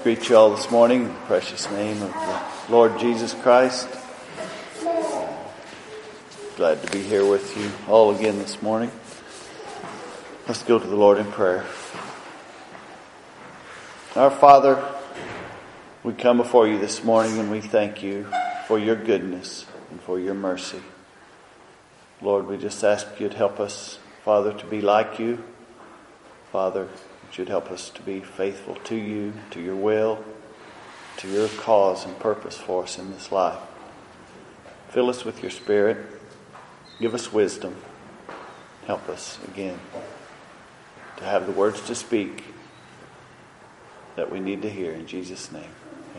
Greet you all this morning in the precious name of the Lord Jesus Christ. Glad to be here with you all again this morning. Let's go to the Lord in prayer. Our Father, we come before you this morning and we thank you for your goodness and for your mercy. Lord, we just ask you to help us, Father, to be like you. Father, that you'd help us to be faithful to you, to your will, to your cause and purpose for us in this life. Fill us with your Spirit. Give us wisdom. Help us again to have the words to speak that we need to hear. In Jesus' name,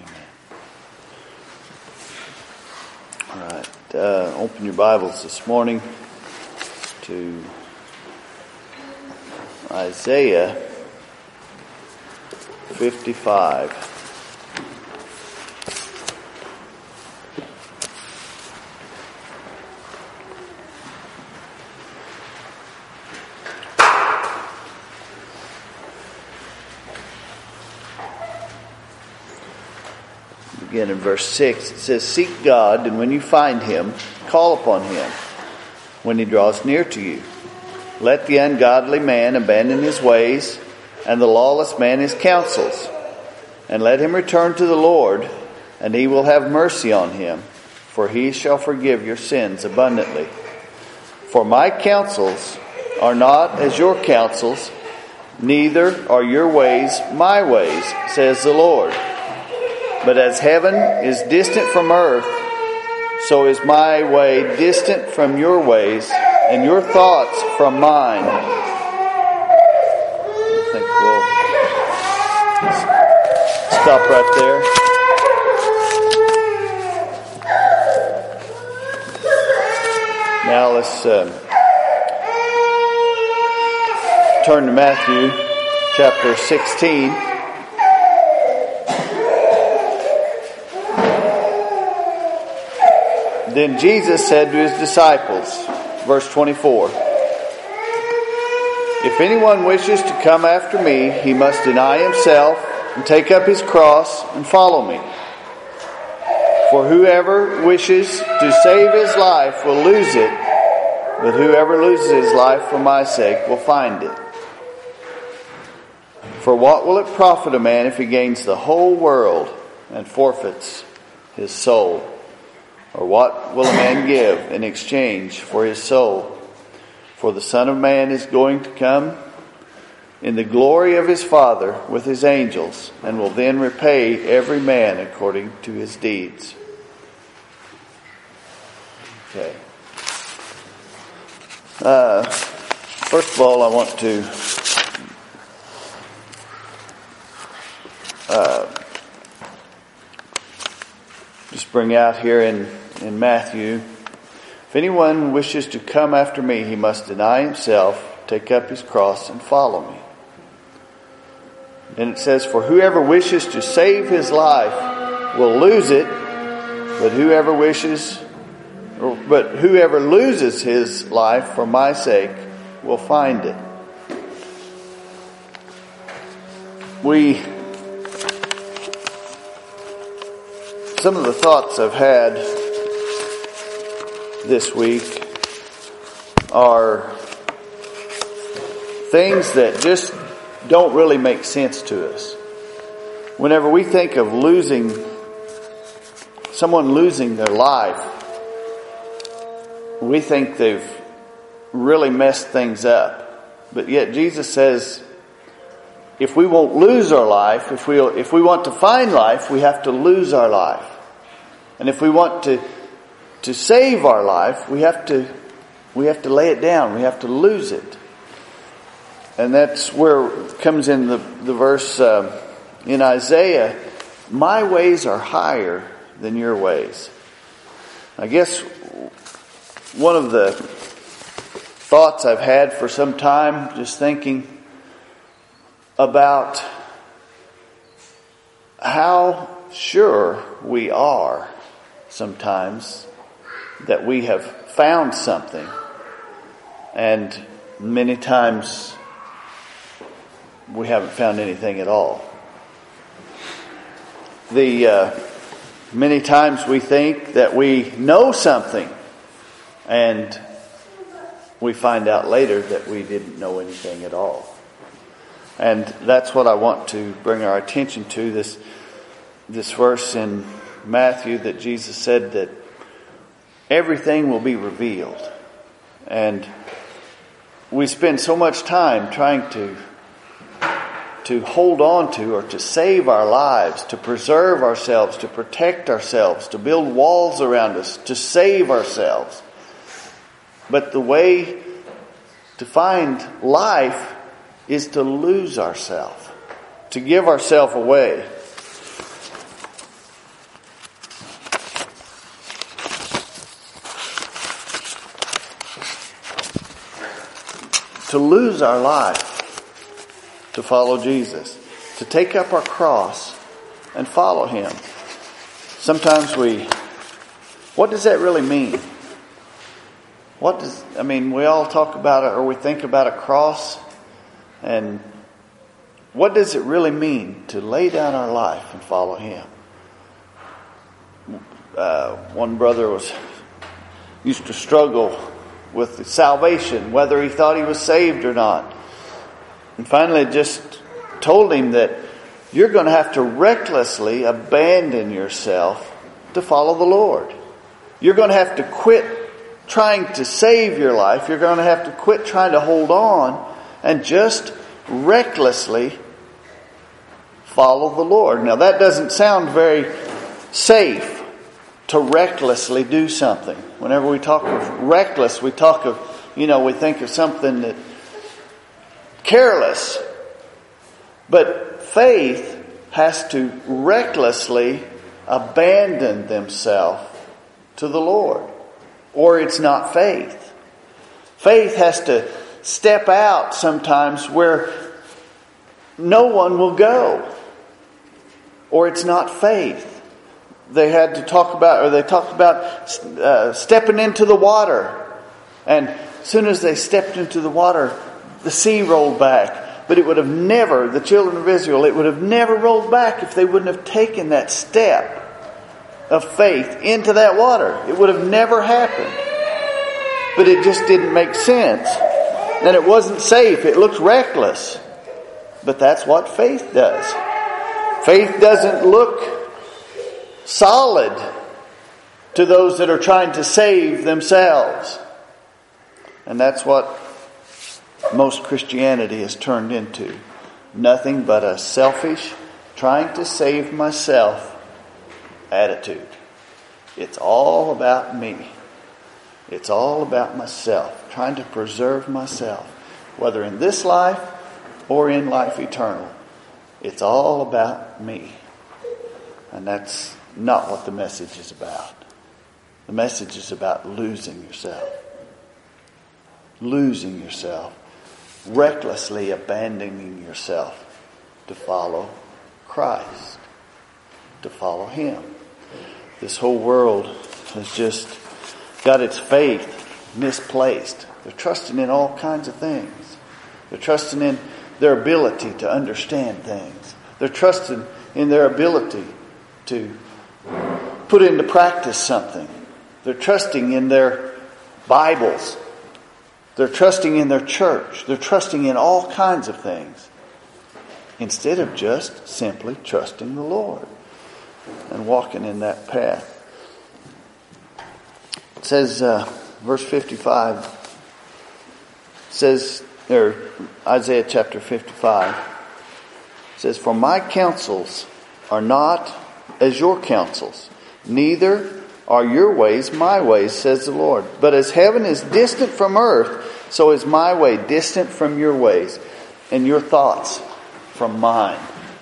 amen. All right. Open your Bibles this morning to Isaiah 55. Begin in verse 6. It says, "Seek God, and when you find him, call upon him when he draws near to you. Let the ungodly man abandon his ways, and the lawless man his counsels. And let him return to the Lord, and he will have mercy on him, for he shall forgive your sins abundantly. For my counsels are not as your counsels, neither are your ways my ways, says the Lord. But as heaven is distant from earth, so is my way distant from your ways, and your thoughts from mine." I think we'll stop right there. Now let's turn to Matthew chapter 16. Then Jesus said to his disciples, verse 24, "If anyone wishes to come after me, he must deny himself and take up his cross and follow me. For whoever wishes to save his life will lose it, but whoever loses his life for my sake will find it. For what will it profit a man if he gains the whole world and forfeits his soul? Or what will a man give in exchange for his soul? For the Son of Man is going to come in the glory of his Father with his angels, and will then repay every man according to his deeds." Okay. First of all, I want to just bring out here in Matthew, "If anyone wishes to come after me, he must deny himself, take up his cross, and follow me." And it says, "For whoever wishes to save his life will lose it, but whoever loses his life for my sake will find it." Some of the thoughts I've had this week are things that just don't really make sense to us. Whenever we think of someone losing their life, we think they've really messed things up. But yet Jesus says, if we won't lose our life, if we want to find life, we have to lose our life. And if we want to save our life, we have to lay it down. We have to lose it. And that's where it comes in the verse in Isaiah, "My ways are higher than your ways." I guess one of the thoughts I've had for some time, just thinking about how sure we are sometimes that we have found something, and many times we haven't found anything at all. Many times we think that we know something, and we find out later that we didn't know anything at all. And that's what I want to bring our attention to, this verse in Matthew that Jesus said that everything will be revealed. And we spend so much time trying to hold on to, or to save our lives, to preserve ourselves, to protect ourselves, to build walls around us, to save ourselves. But the way to find life is to lose ourselves, to give ourselves away. To lose our life, to follow Jesus, to take up our cross and follow Him. Sometimes what does that really mean? We all talk about it, or we think about a cross, and what does it really mean to lay down our life and follow Him? One brother used to struggle with salvation, whether he thought he was saved or not. And finally just told him that you're going to have to recklessly abandon yourself to follow the Lord. You're going to have to quit trying to save your life. You're going to have to quit trying to hold on and just recklessly follow the Lord. Now that doesn't sound very safe, to recklessly do something. Whenever we talk of reckless, we talk of, we think of something that careless. But faith has to recklessly abandon themselves to the Lord, or it's not faith. Faith has to step out sometimes where no one will go, or it's not faith. They talked about stepping into the water, and as soon as they stepped into the water, the sea rolled back. But it would have never, the children of Israel, it would have never rolled back if they wouldn't have taken that step of faith into that water. It would have never happened. But it just didn't make sense. And it wasn't safe. It looked reckless. But that's what faith does. Faith doesn't look solid to those that are trying to save themselves. And that's what most Christianity has turned into. Nothing but a selfish, trying to save myself attitude. It's all about me. It's all about myself, trying to preserve myself, whether in this life or in life eternal. It's all about me. And that's not what the message is about. The message is about losing yourself. Losing yourself. Recklessly abandoning yourself to follow Christ. To follow Him. This whole world has just got its faith misplaced. They're trusting in all kinds of things. They're trusting in their ability to understand things. They're trusting in their ability to put into practice something. They're trusting in their Bibles. They're trusting in their church. They're trusting in all kinds of things, instead of just simply trusting the Lord and walking in that path. It says, verse 55, says, or Isaiah chapter 55, says, "For my counsels are not as your counsels, neither are your ways my ways, says the Lord. But as heaven is distant from earth, so is my way distant from your ways, and your thoughts from mine."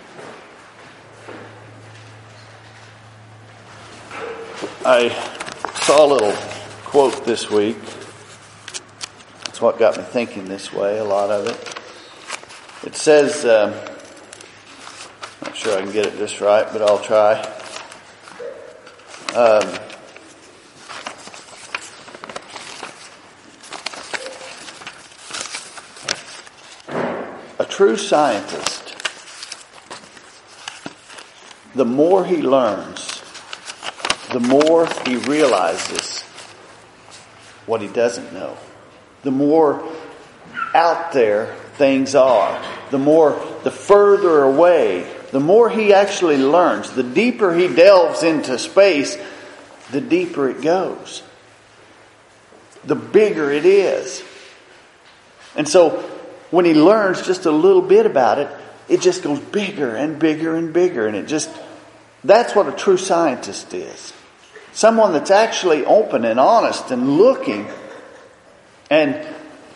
I saw a little quote this week. That's what got me thinking this way, a lot of it. It says, not sure I can get it just right, but I'll try. A true scientist the more he learns, the more he realizes what he doesn't know. The more out there things are, the further away, the more he actually learns. The deeper he delves into space, the deeper it goes. The bigger it is. And so when he learns just a little bit about it, it just goes bigger and bigger and bigger. And that's what a true scientist is. Someone that's actually open and honest and looking. And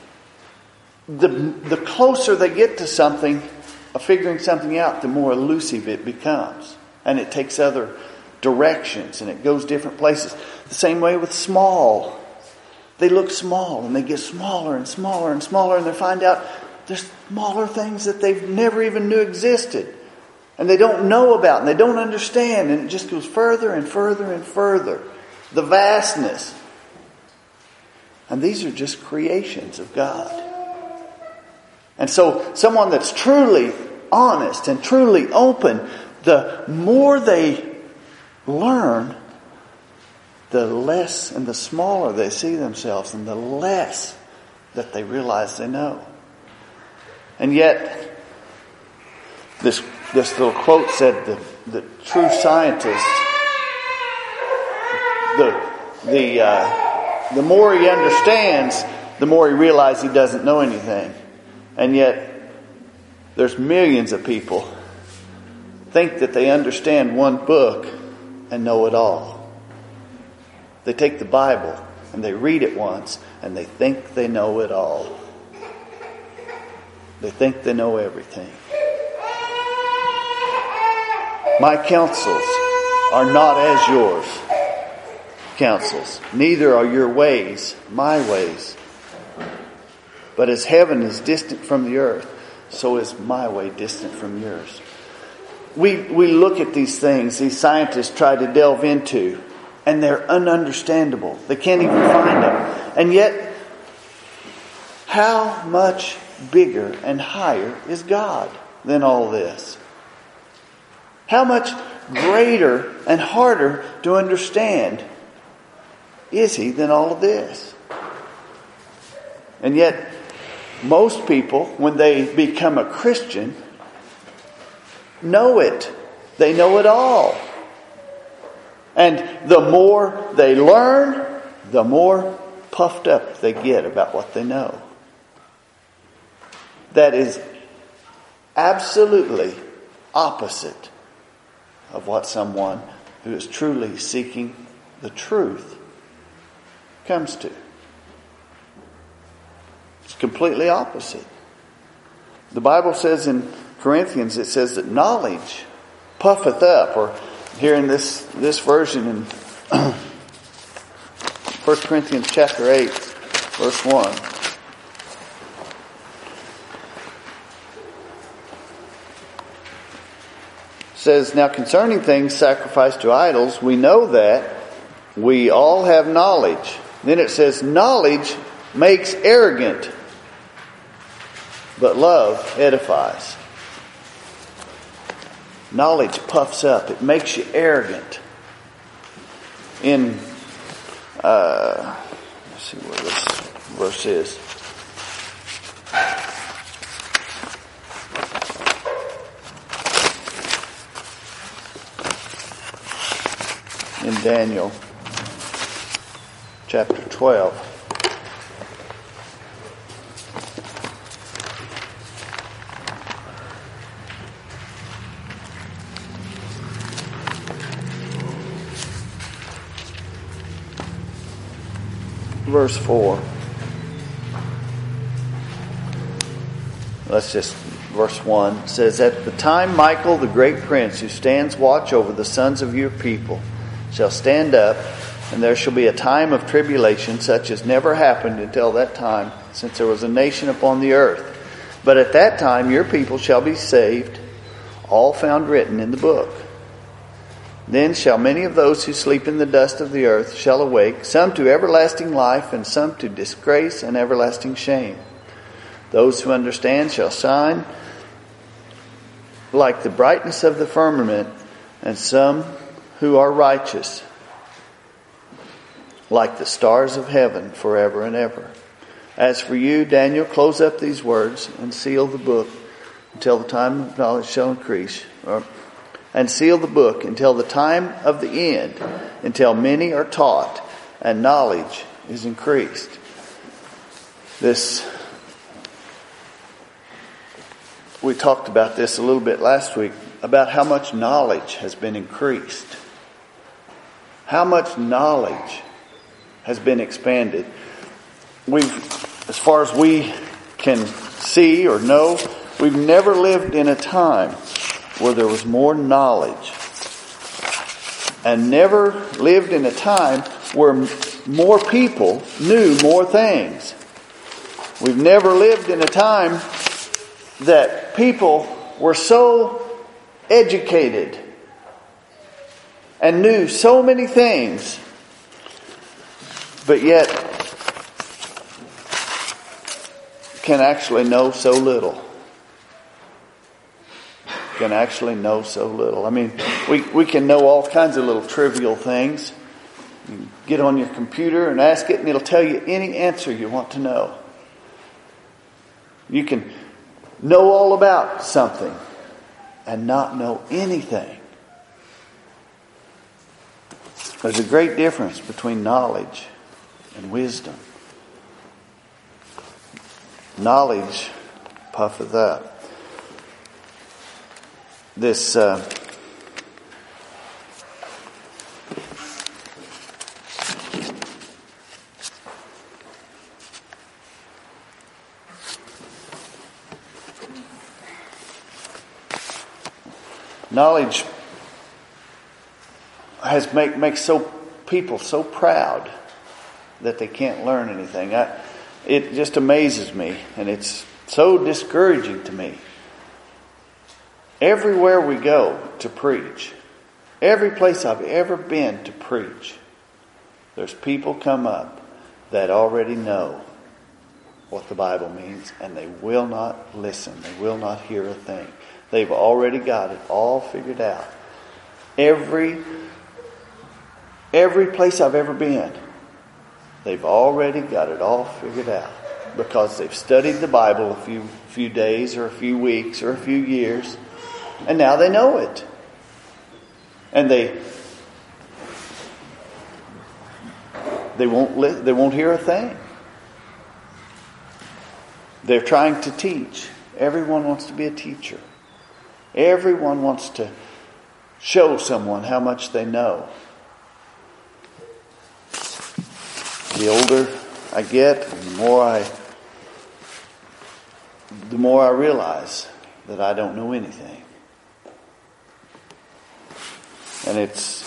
the closer they get to something, of figuring something out, the more elusive it becomes. And it takes other directions and it goes different places. The same way with small. They look small and they get smaller and smaller and smaller, and they find out there's smaller things that they've never even knew existed. And they don't know about and they don't understand, and it just goes further and further and further. The vastness. And these are just creations of God. And so someone that's truly honest and truly open, the more they learn, the less and the smaller they see themselves, and the less that they realize they know. And yet, this little quote said the true scientist, the more he understands, the more he realizes he doesn't know anything. And yet, there's millions of people think that they understand one book and know it all. They take the Bible and they read it once and they think they know it all. They think they know everything. My counsels are not as yours counsels. Neither are your ways my ways. But as heaven is distant from the earth, so is my way distant from yours. We look at these things, these scientists try to delve into, and they're ununderstandable. They can't even find them. And yet, how much bigger and higher is God than all this? How much greater and harder to understand is He than all of this? And yet, most people, when they become a Christian, know it. They know it all. And the more they learn, the more puffed up they get about what they know. That is absolutely opposite of what someone who is truly seeking the truth comes to. It's completely opposite. The Bible says in Corinthians, it says that knowledge puffeth up, or here in this version in 1 Corinthians chapter 8, verse 1. Says, now concerning things sacrificed to idols, we know that we all have knowledge. Then it says, knowledge makes arrogant, but love edifies. Knowledge puffs up. It makes you arrogant. In, let's see where this verse is. In Daniel chapter 12. Verse 4. Verse 1 says, at the time Michael, the great prince, who stands watch over the sons of your people, shall stand up, and there shall be a time of tribulation such as never happened until that time, since there was a nation upon the earth. But at that time your people shall be saved, all found written in the book. Then shall many of those who sleep in the dust of the earth shall awake, some to everlasting life, and some to disgrace and everlasting shame. Those who understand shall shine like the brightness of the firmament, and some who are righteous, like the stars of heaven forever and ever. As for you, Daniel, close up these words and seal the book until the time of knowledge shall increase. And seal the book until the time of the end, until many are taught and knowledge is increased. We talked about this a little bit last week, about how much knowledge has been increased. How much knowledge has been expanded. As far as we can see or know, we've never lived in a time where there was more knowledge, and never lived in a time where more people knew more things. We've never lived in a time that people were so educated and knew so many things, but yet can actually know so little. Can actually know so little. I mean, we can know all kinds of little trivial things. You can get on your computer and ask it, and it'll tell you any answer you want to know. You can know all about something and not know anything. There's a great difference between knowledge and wisdom. Knowledge puffeth up. This knowledge makes people so proud that they can't learn anything. It just amazes me, and it's so discouraging to me. Everywhere we go to preach, every place I've ever been to preach, there's people come up that already know what the Bible means, and they will not listen. They will not hear a thing. They've already got it all figured out. Every place I've ever been, they've already got it all figured out because they've studied the Bible a few days or a few weeks or a few years, and now they know it. And they won't hear a thing. They're trying to teach. Everyone wants to be a teacher. Everyone wants to show someone how much they know. The older I get, the more I realize that I don't know anything. And it's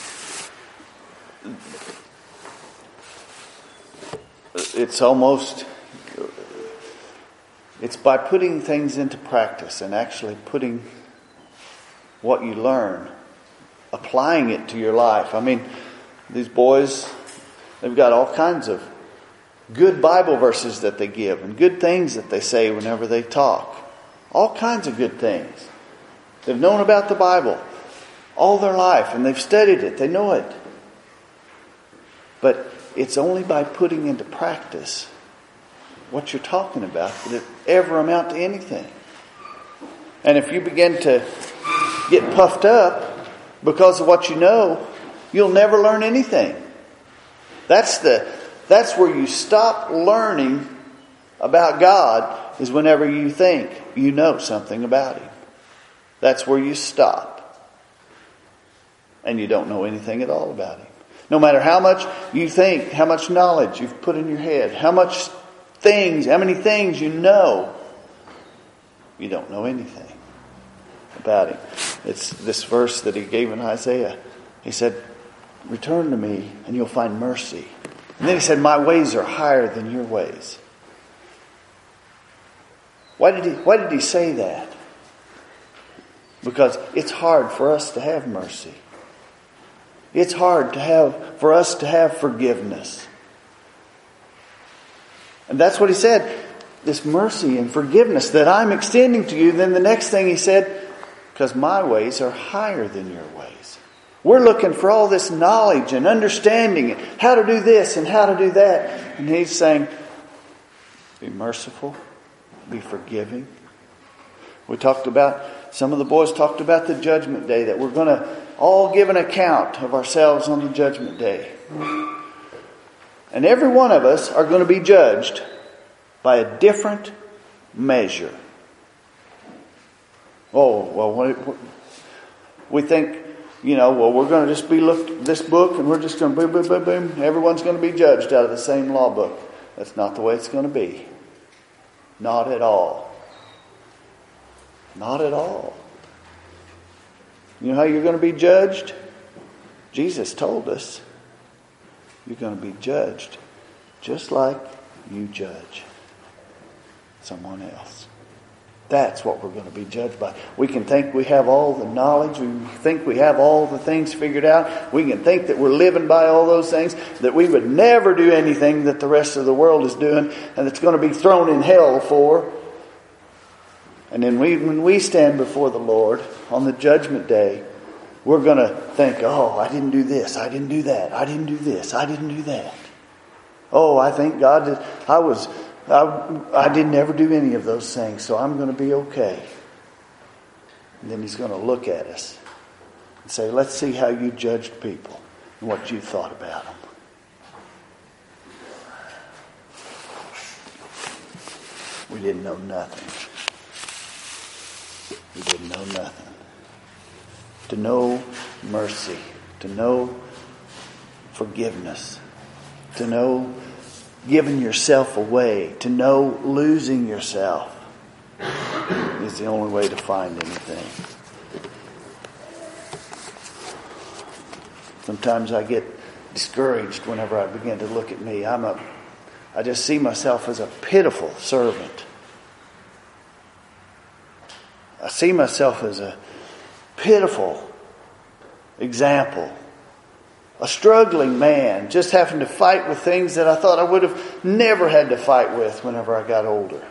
by putting things into practice and actually putting what you learn, applying it to your life. I mean, these boys, they've got all kinds of good Bible verses that they give and good things that they say whenever they talk. All kinds of good things. They've known about the Bible all their life, and they've studied it. They know it. But it's only by putting into practice what you're talking about that it ever amount to anything. And if you begin to get puffed up because of what you know, you'll never learn anything. That's where you stop learning about God, is whenever you think you know something about Him. That's where you stop. And you don't know anything at all about Him. No matter how much you think, how much knowledge you've put in your head, how many things you know, you don't know anything about Him. It's this verse that He gave in Isaiah. He said, "Return to me and you'll find mercy." And then He said, "My ways are higher than your ways." Why did He say that? Because it's hard for us to have mercy. It's hard for us to have forgiveness. And that's what He said. This mercy and forgiveness that I'm extending to you. Then the next thing He said, because my ways are higher than your ways. We're looking for all this knowledge and understanding and how to do this and how to do that. And He's saying, be merciful, be forgiving. Some of the boys talked about the judgment day, that we're going to all give an account of ourselves on the judgment day. And every one of us are going to be judged by a different measure. Oh, well, we think, we're going to just be looked at this book and we're just going to boom, boom, boom, boom. Everyone's going to be judged out of the same law book. That's not the way it's going to be. Not at all. Not at all. You know how you're going to be judged? Jesus told us. You're going to be judged just like you judge someone else. That's what we're going to be judged by. We can think we have all the knowledge. We think we have all the things figured out. We can think that we're living by all those things, that we would never do anything that the rest of the world is doing and that's going to be thrown in hell for. And then when we stand before the Lord on the judgment day, we're going to think, oh, I didn't do this, I didn't do that, I didn't do this, I didn't do that. Oh, I thank God that I didn't ever do any of those things, so I'm going to be okay. And then He's going to look at us and say, let's see how you judged people and what you thought about them. We didn't know nothing. We didn't know nothing. To know mercy, to know forgiveness, to know giving yourself away, to know losing yourself is the only way to find anything. Sometimes I get discouraged whenever I begin to look at me. I just see myself as a pitiful servant. I see myself as a pitiful example. A struggling man, just having to fight with things that I thought I would have never had to fight with whenever I got older.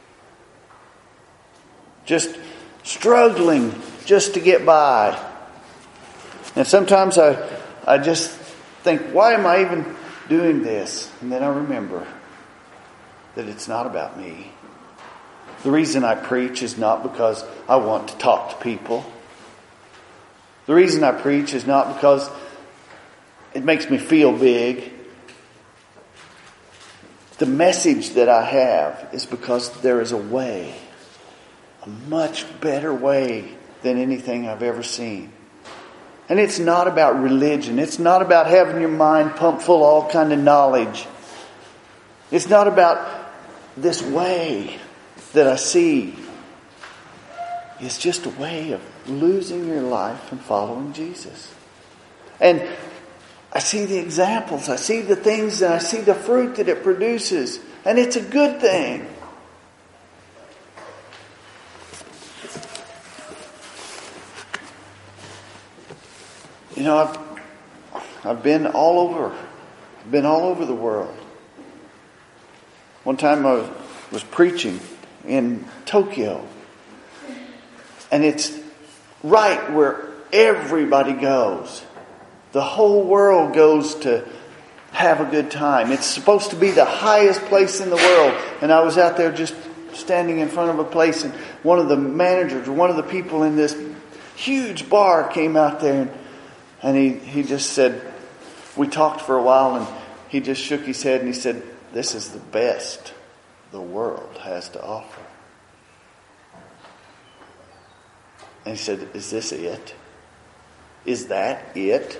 Just struggling just to get by. And sometimes I just think, why am I even doing this? And then I remember that it's not about me. The reason I preach is not because I want to talk to people. The reason I preach is not because it makes me feel big. The message that I have is because there is a way, a much better way than anything I've ever seen. And it's not about religion. It's not about having your mind pumped full of all kind of knowledge. It's not about this way that I see. It's just a way of losing your life and following Jesus. And I see the examples, I see the things, and I see the fruit that it produces. And it's a good thing. You know, I've been all over the world. One time I was preaching in Tokyo. And it's right where everybody goes. The whole world goes to have a good time. It's supposed to be the highest place in the world. And I was out there just standing in front of a place, and one of the managers, or one of the people in this huge bar came out there, and he just said, we talked for a while, and he just shook his head and he said, this is the best the world has to offer. And he said, is this it? Is that it?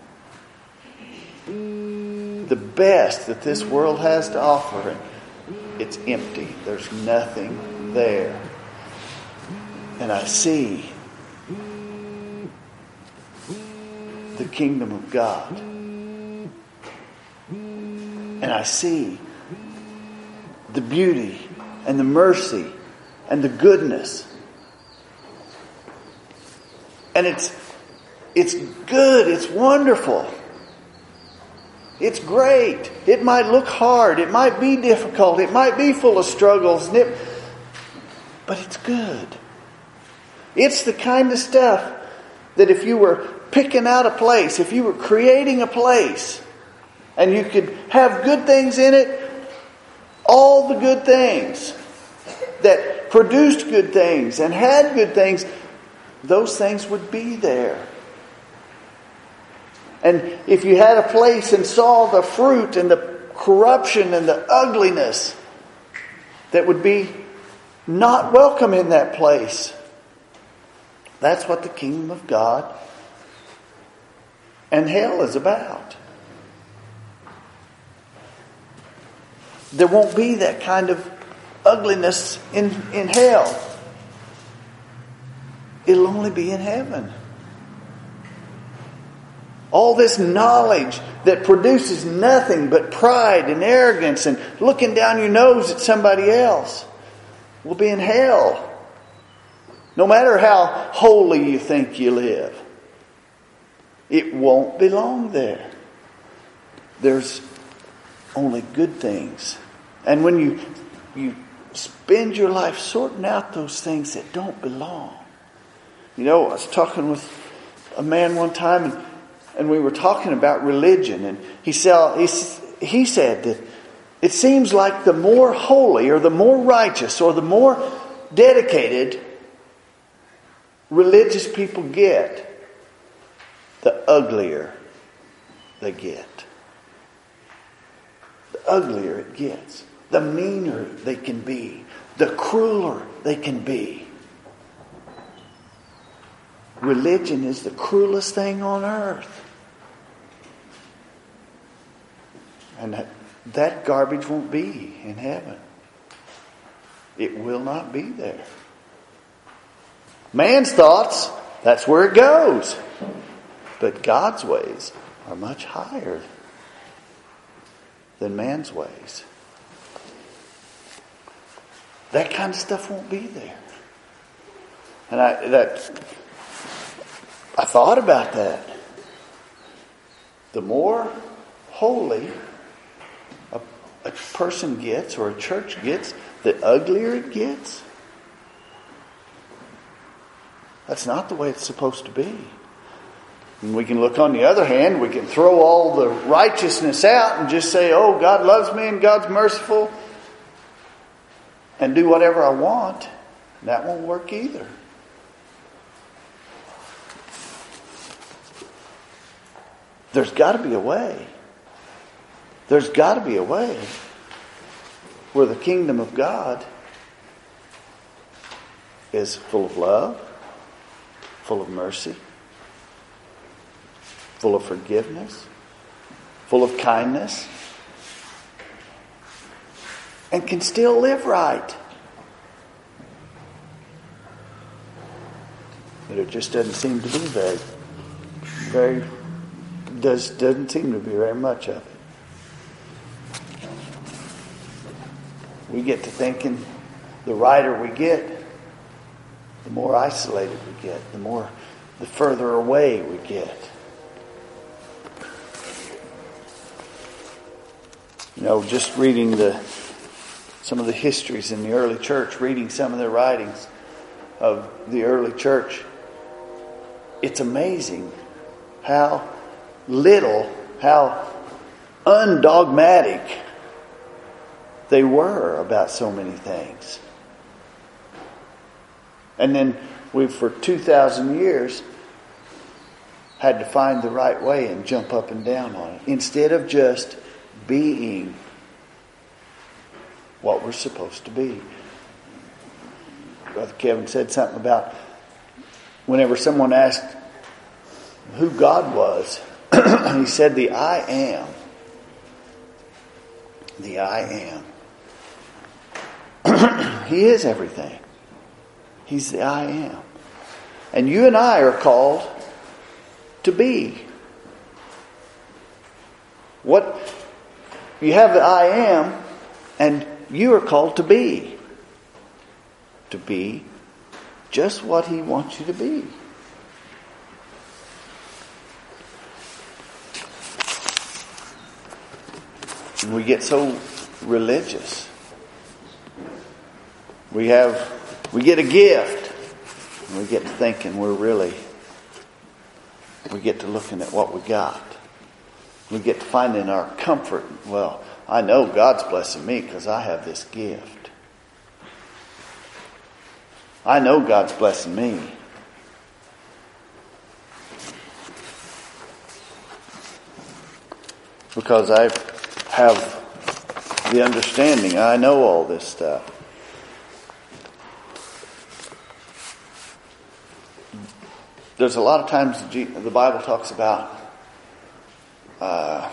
The best that this world has to offer, it's empty. There's nothing there. And I see the kingdom of God. And I see the beauty and the mercy and the goodness. And it's good. It's wonderful. It's great. It might look hard. It might be difficult. It might be full of struggles. But it's good. It's the kind of stuff that if you were picking out a place, if you were creating a place, and you could have good things in it, all the good things that produced good things and had good things, those things would be there. And if you had a place and saw the fruit and the corruption and the ugliness that would be not welcome in that place, that's what the kingdom of God and hell is about. There won't be that kind of ugliness in hell. It'll only be in heaven. All this knowledge that produces nothing but pride and arrogance and looking down your nose at somebody else will be in hell. No matter how holy you think you live, it won't belong there. There's only good things. And when you spend your life sorting out those things that don't belong. You know, I was talking with a man one time and we were talking about religion, and he said that it seems like the more holy or the more righteous or the more dedicated religious people get, the uglier they get. The uglier it gets. The meaner they can be. The crueler they can be. Religion is the cruelest thing on earth. And that garbage won't be in heaven. It will not be there. Man's thoughts, that's where it goes. But God's ways are much higher than man's ways. That kind of stuff won't be there. And I thought about that. The more holy a person gets or a church gets, the uglier it gets. That's not the way it's supposed to be. And we can look on the other hand, we can throw all the righteousness out and just say, oh, God loves me and God's merciful, and do whatever I want. That won't work either. There's got to be a way. There's got to be a way where the kingdom of God is full of love, full of mercy, full of forgiveness, full of kindness, and can still live right. But it just doesn't seem to be doesn't seem to be very much of it. We get to thinking the righter we get, the more isolated we get, the further away we get. You know, just reading some of the histories in the early church, reading some of the writings of the early church, it's amazing how little, how undogmatic they were about so many things. And then we've, for 2,000 years, had to find the right way and jump up and down on it, instead of just being what we're supposed to be. Brother Kevin said something about whenever someone asked who God was, he said, the I am. The I am. He is everything. He's the I am. And you and I are called to be. What you have the I am, and you are called to be. To be just what He wants you to be. And we get so religious. We get a gift. we get to thinking we get to looking at what we got. We get to finding our comfort. Well, I know God's blessing me because I have this gift. I know God's blessing me. Because I have the understanding. I know all this stuff. There's a lot of times the Bible talks about, I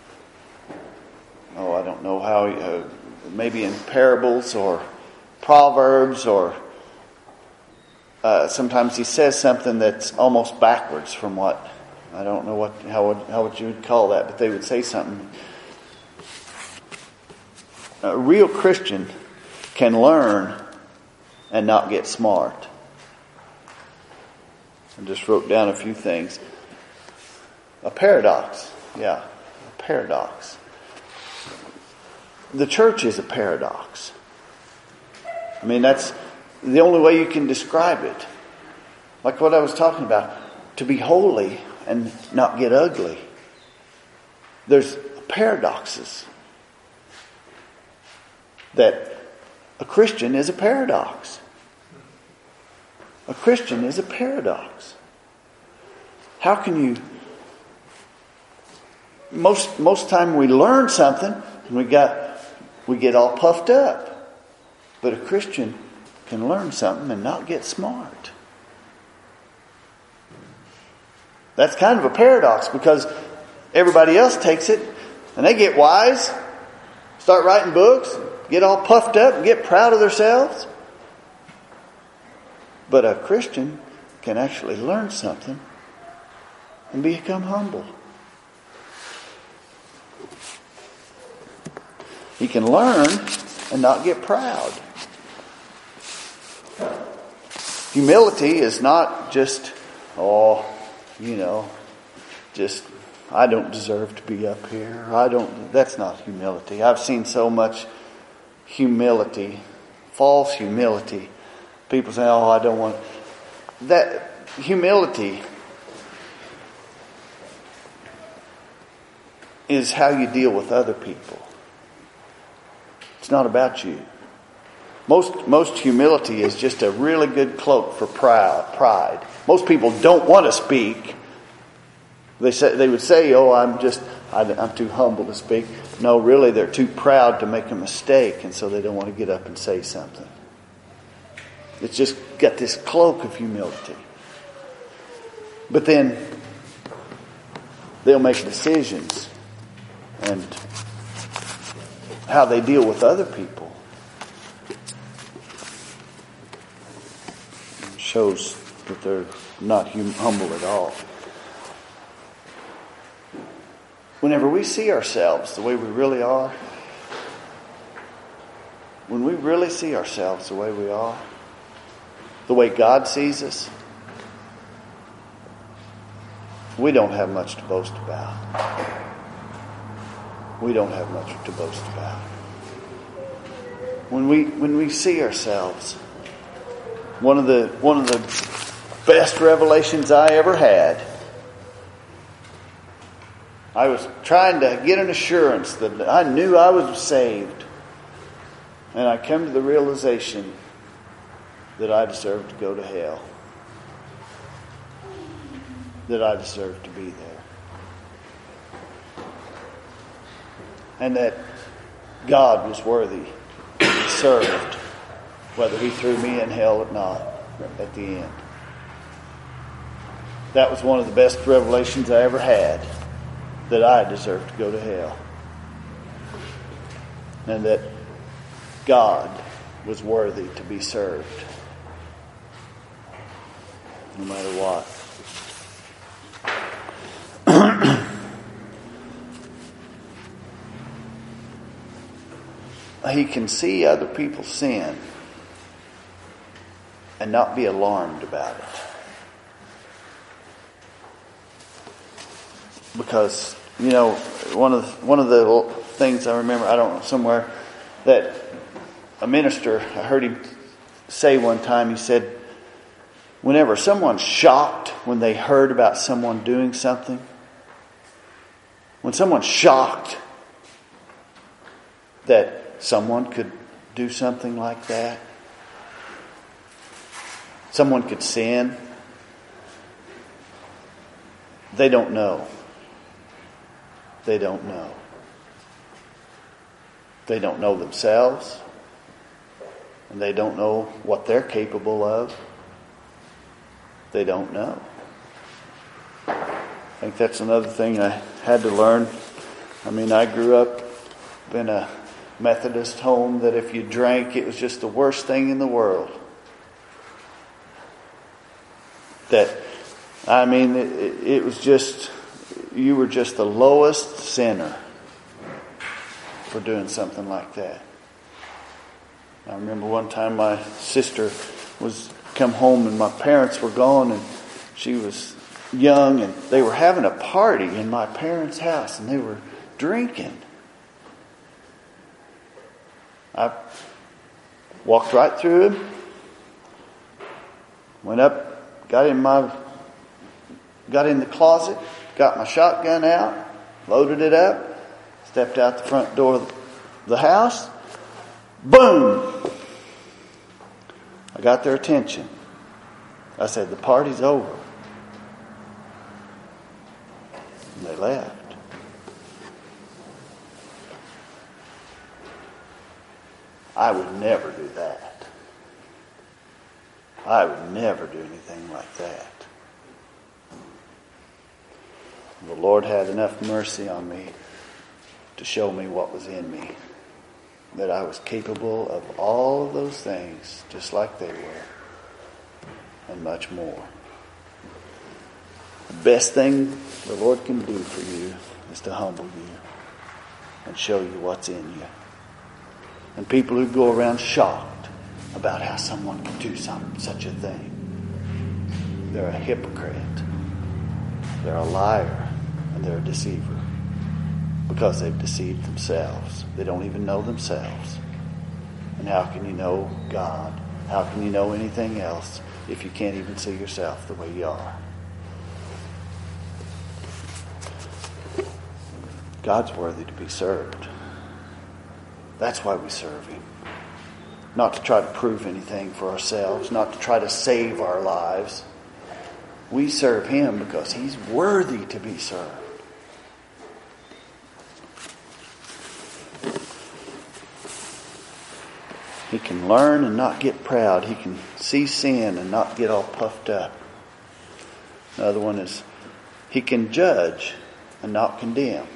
don't know how, maybe in parables or proverbs, or sometimes he says something that's almost backwards from what, I don't know how you would call that, but they would say something. A real Christian can learn and not get smart. I just wrote down a few things. A paradox. Yeah, a paradox. The church is a paradox. I mean, that's the only way you can describe it. Like what I was talking about. To be holy and not get ugly. There's paradoxes. That a Christian is a paradox. A Christian is a paradox. How can you... Most time we learn something and we get all puffed up. But a Christian can learn something and not get smart. That's kind of a paradox because everybody else takes it and they get wise, start writing books, get all puffed up and get proud of themselves. But a Christian can actually learn something and become humble. He can learn and not get proud. Humility is not just, I don't deserve to be up here. That's not humility. I've seen so much humility, false humility. People say, I don't want... That humility is how you deal with other people. It's not about you. Most humility is just a really good cloak for pride. Most people don't want to speak. They would say, I'm too humble to speak. No, really, they're too proud to make a mistake, and so they don't want to get up and say something. It's just got this cloak of humility. But then they'll make decisions and how they deal with other people shows that they're not humble at all. Whenever we see ourselves the way we really are, when we really see ourselves the way we are, the way God sees us, we don't have much to boast about. We don't have much to boast about. When we see ourselves, one of the best revelations I ever had, I was trying to get an assurance that I knew I was saved, and I come to the realization that I deserve to go to hell. That I deserve to be there. And that God was worthy to be served, whether He threw me in hell or not, at the end. That was one of the best revelations I ever had, that I deserved to go to hell. And that God was worthy to be served. No matter what. He can see other people sin and not be alarmed about it. Because, one of the things I remember, I don't know, somewhere, that a minister, I heard him say one time, he said, Whenever someone's shocked when they heard about someone doing something, when someone's shocked that someone could do something like that, someone could sin, they don't know. They don't know. They don't know themselves, and they don't know what they're capable of. They don't know. I think that's another thing I had to learn. I mean, I grew up in a Methodist home that if you drank, it was just the worst thing in the world. It was just, you were just the lowest sinner for doing something like that. I remember one time my sister was come home and my parents were gone, and she was young, and they were having a party in my parents' house, and they were drinking. I walked right through them, went up, got in the closet, got my shotgun out, loaded it up, stepped out the front door of the house. Boom! I got their attention. I said, "The party's over." And they left. I would never do that. I would never do anything like that. The Lord had enough mercy on me to show me what was in me, that I was capable of all of those things just like they were, and much more. The best thing the Lord can do for you is to humble you and show you what's in you. And people who go around shocked about how someone can do such a thing, they're a hypocrite, they're a liar, and they're a deceiver, because they've deceived themselves. They don't even know themselves. And how can you know God? How can you know anything else if you can't even see yourself the way you are? God's worthy to be served. That's why we serve Him. Not to try to prove anything for ourselves, not to try to save our lives. We serve Him because He's worthy to be served. He can learn and not get proud. He can see sin and not get all puffed up. Another one is, He can judge and not condemn.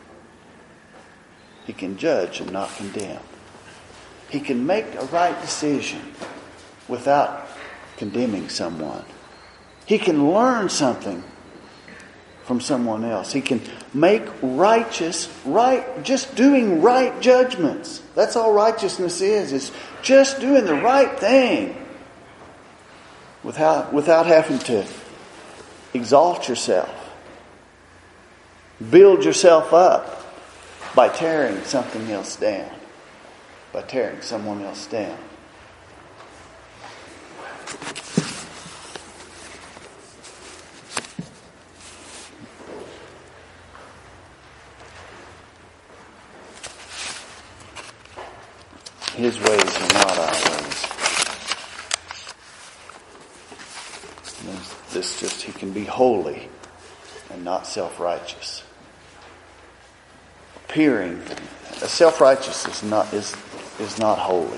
He can judge and not condemn. He can make a right decision without condemning someone. He can learn something from someone else. He can make just doing right judgments. That's all righteousness is just doing the right thing without having to exalt yourself. Build yourself up by tearing something else down. By tearing someone else down. His ways are not our ways. He can be holy and not self-righteous. Self-righteous is not holy.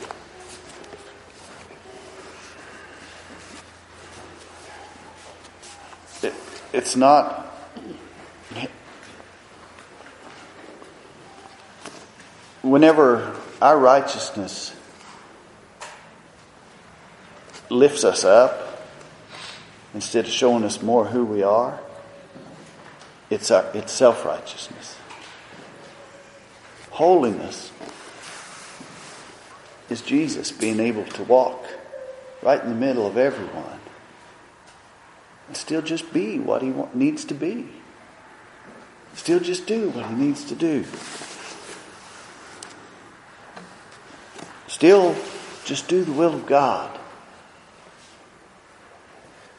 It's not. Whenever our righteousness lifts us up instead of showing us more who we are, it's self-righteousness. Holiness is Jesus being able to walk right in the middle of everyone and still just be what He needs to be. Still just do what He needs to do. Still just do the will of God.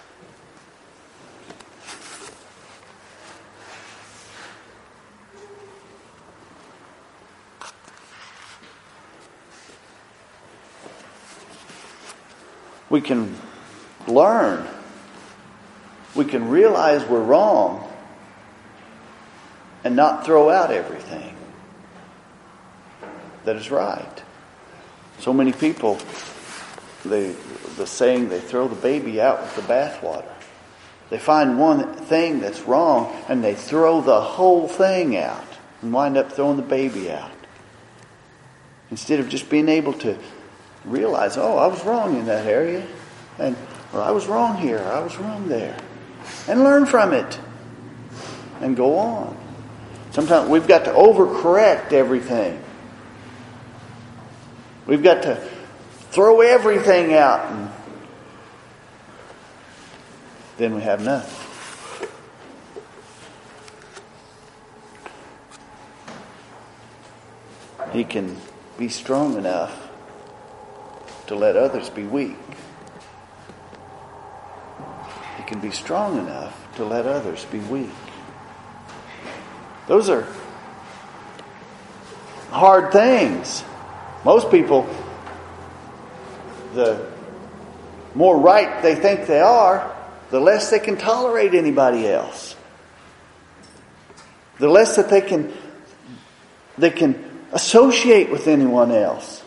We can learn. We can realize we're wrong and not throw out everything that is right. So many people, the saying, they throw the baby out with the bathwater. They find one thing that's wrong and they throw the whole thing out and wind up throwing the baby out. Instead of just being able to realize, I was wrong in that area. Or I was wrong here, I was wrong there. And learn from it. And go on. Sometimes we've got to overcorrect everything. We've got to throw everything out. And then we have nothing. He can be strong enough to let others be weak. He can be strong enough to let others be weak. Those are hard things. Most people, the more right they think they are, the less they can tolerate anybody else. The less that they can associate with anyone else.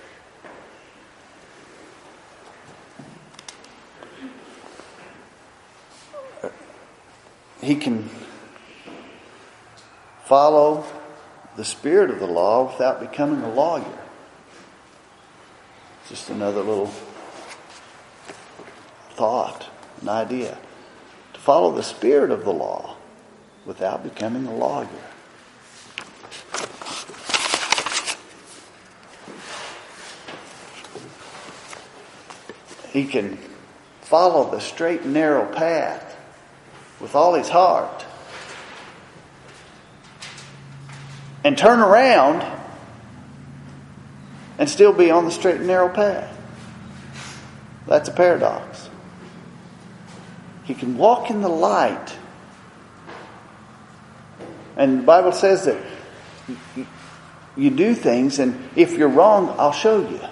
He can follow the spirit of the law without becoming a lawyer. Just another little thought, an idea. To follow the spirit of the law without becoming a lawyer. He can follow the straight and narrow path with all his heart and turn around and still be on the straight and narrow path. That's a paradox. He can walk in the light. And the Bible says that you do things, and if you're wrong, I'll show you.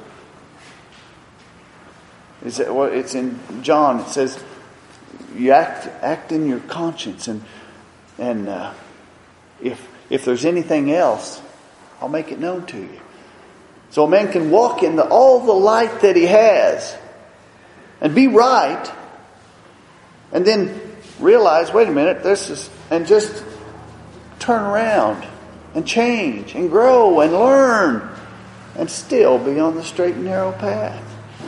It's in John. It says you act in your conscience, and if there's anything else, I'll make it known to you. So a man can walk in all the light that he has and be right, and then realize, wait a minute, and just turn around and change and grow and learn and still be on the straight and narrow path.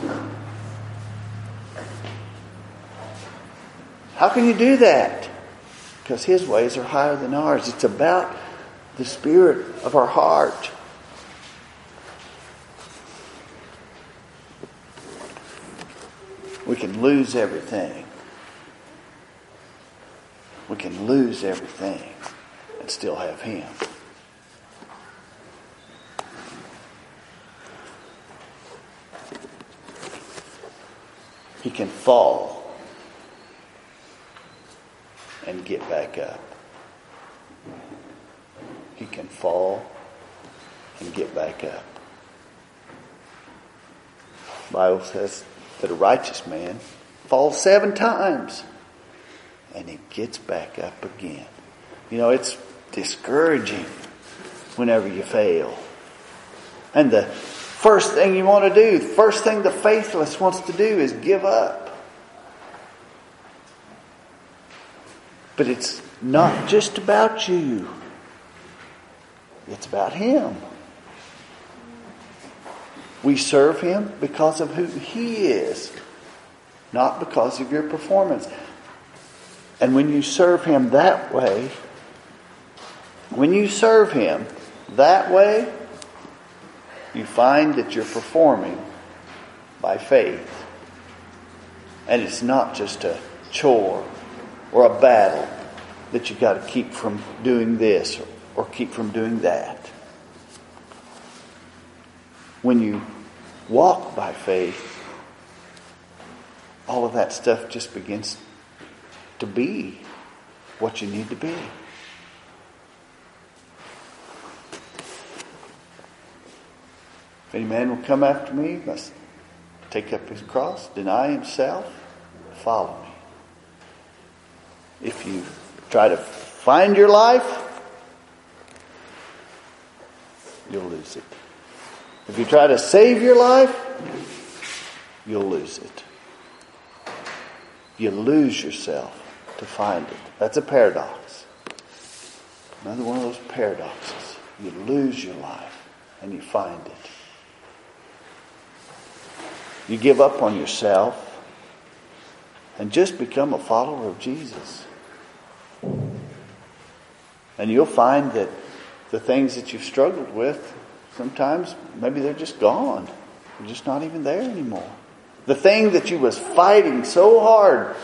How can you do that? Because his ways are higher than ours. It's about the spirit of our heart. We can lose everything. We can lose everything and still have him. He can fall and get back up. He can fall and get back up. The Bible says that a righteous man falls 7 times and he gets back up again. You know, it's discouraging whenever you fail. And the first thing you want to do, the first thing the faithless wants to do is give up. But it's not just about you. It's about him. We serve him because of who he is, not because of your performance. And when you serve him that way, you find that you're performing by faith. And it's not just a chore or a battle that you got to keep from doing this or keep from doing that. When you walk by faith, all of that stuff just begins to be what you need to be. If any man will come after me, must take up his cross, deny himself, follow me. If you try to find your life, you'll lose it. If you try to save your life, you'll lose it. You lose yourself to find it. That's a paradox. Another one of those paradoxes. You lose your life and you find it. You give up on yourself and just become a follower of Jesus. And you'll find that the things that you've struggled with, sometimes maybe they're just gone. They're just not even there anymore. The thing that you was fighting so hard,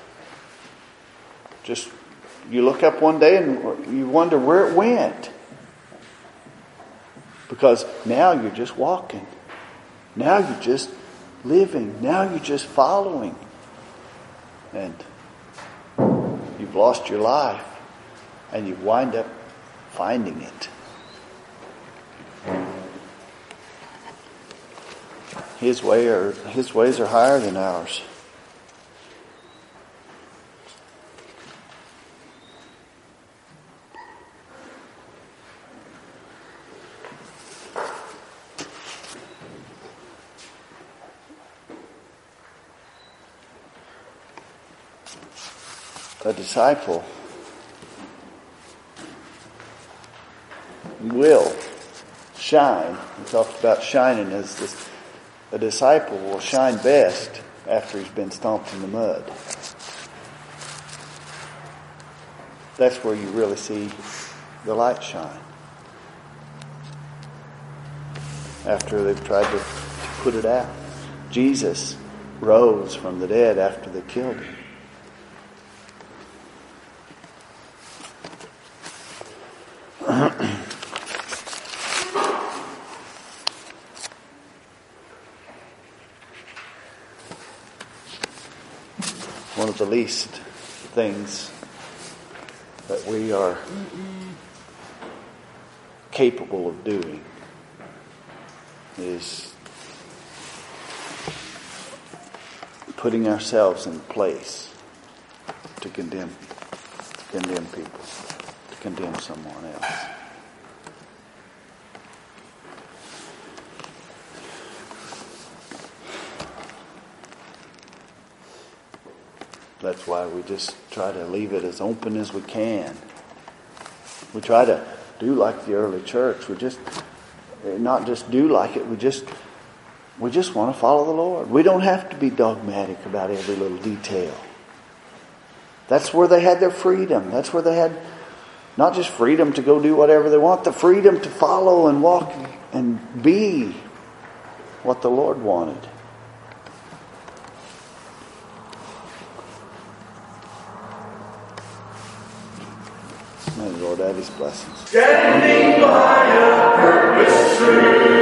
just you look up one day and you wonder where it went. Because now you're just walking. Now you're just living. Now you're just following. And you've lost your life. And you wind up finding it. His ways are higher than ours. A disciple will shine. We talked about shining as this. A disciple will shine best after he's been stomped in the mud. That's where you really see the light shine. After they've tried to put it out. Jesus rose from the dead after they killed him. One of the least things that we are capable of doing is putting ourselves in place to condemn people, to condemn someone else. That's why we just try to leave it as open as we can. We try to do like the early church. We just not just do like it. We just want to follow the Lord. We don't have to be dogmatic about every little detail. That's where they had their freedom. That's where they had not just freedom to go do whatever they want, the freedom to follow and walk and be what the Lord wanted. May the Lord add His blessings. Standing by a purpose tree.